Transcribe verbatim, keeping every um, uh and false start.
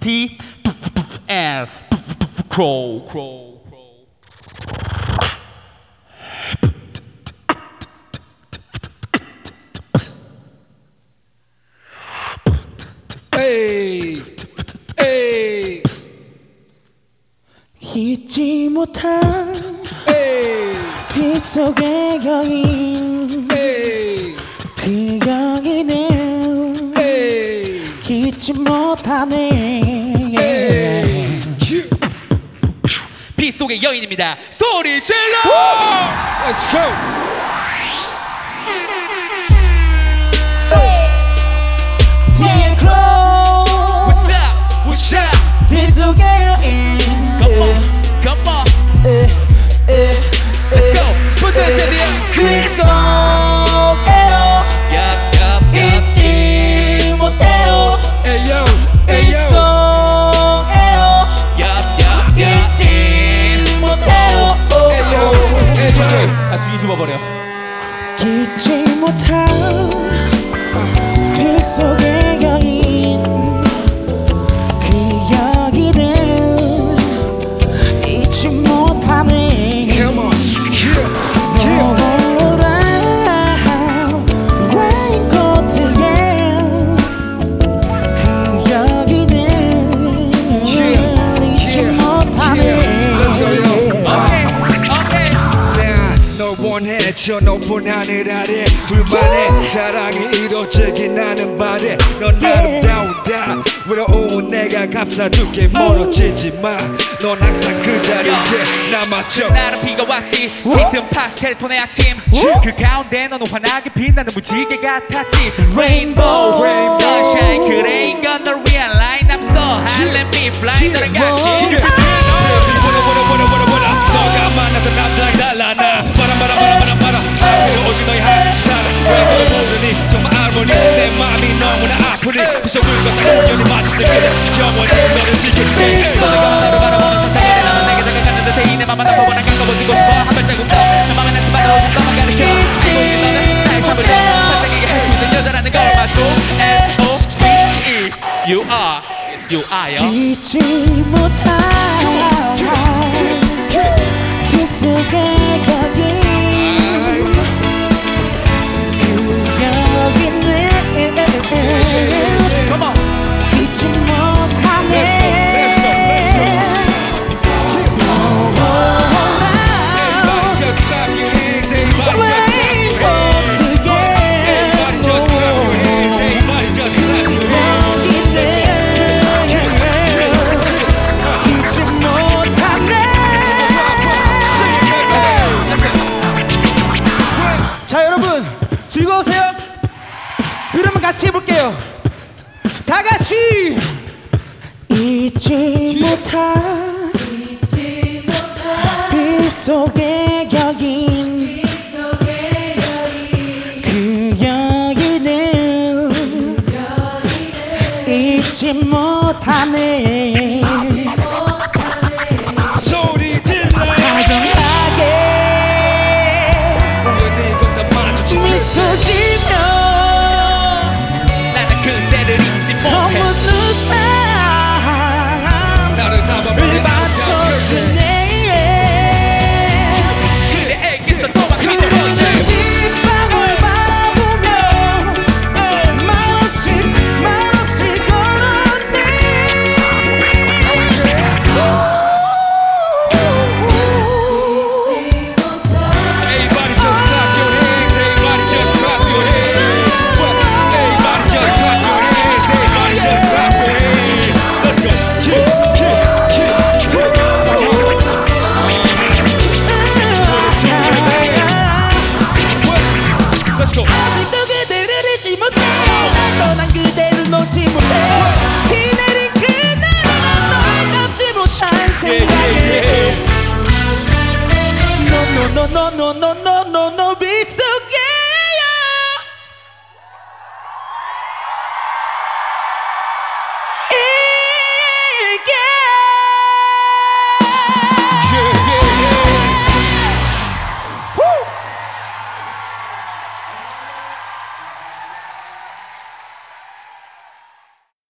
T L crow crow 에이 에이 잊지 못한 에이 빗속의 여인 에이 그 여인은 에이 잊지 못하네 에이 빗속의 여인입니다. 소리 질러! Let's go. Dear Crow What's up? What's up? 빗속의 여인 Come on, come on. Let's go. Put your hands in the air. 그 속에요 Yup, yup, yup. 잊지 못해요 Hey yo, 그 hey yo. 속에요 Yup, yup, yup. 잊지 못해요 Hey yo, hey yo. 다 뒤집어 버려. 잊지 못한 그 속의 여인 그 여인은 잊지 못하네 Come on, yeah, yeah. 노란 레인코트에 그 여인은 잊지 못하네 Let's go, yo. 오케이, 오케이. 널 원해 저 높은 하늘 아래 둘만의 사랑이 이루어지긴 나는 바래 넌 아름다운다 외로운 내가 감싸줄게 멀어지지 마넌 항상 그 자리에 남아줘 나름 비가 왔지 짙은 파스텔 톤의 아침 그 가운데 너는 환하게 빛나는 무지개 같았지 Rainbow, Rainbow. Sunshine 그래 이건 널 위한 line I'm so high let me fly 너랑 같이 Baby, what up, what up, what up, what up, what up? 너가 만났던 남자랑 달라 나 바람 바람 바람 바람 바람 앞으로 오직 너의 한 사람 왜 그걸 모르니 정말 알보니 내 마음이 너무나 아프니 무서울 것 같아 우연히 맞을 때 그래 영원히 너를 지켜줄게 너가 나를 바라보는 세상에 나는 내게 다가가는 듯해 내 맘만 아파 원한 걸 거머쥐고 싶어 한 발자국 더 너만은 하지만 오직 너만 가르쳐 알고 있는 너는 나의 삶을 내 반짝이게 할 수 있는 여자라는 걸 맞죠 S O B E You are Yes you are yo 잊지 못한 그 속의 여인 그 여인은 Come on 잊지 못하네 Everybody just clap your hands everybody just clap your hands everybody just clap your hands everybody just clap your hands 잊지 못하네 자 여러분 즐거우세요? 그러면 같이 해볼게요 다 같이 잊지 못한 빗속의 여인 그 여인은 잊지 못하네 소리 질러 다정하게 우연히 걷다 마주친 미소 지며 나는 그대를 잊지 못해 허무는 사랑을 나를 잡아보는 바쳐주네 그대에게서 도망치지 그런 못해 빗방울 바라보며 말없이 말없이 걸었네 Everybody just clap your hands everybody just clap your hands Everybody just clap your hands everybody just clap your hands Let's go kick kick kick kick Let's go 아직도 그대를 잊지 못해 난 떠난 그대를 놓지 못해 비 내린 그날은 널 잡지 못한 Yeah, yeah, 생각에 yeah. No no no no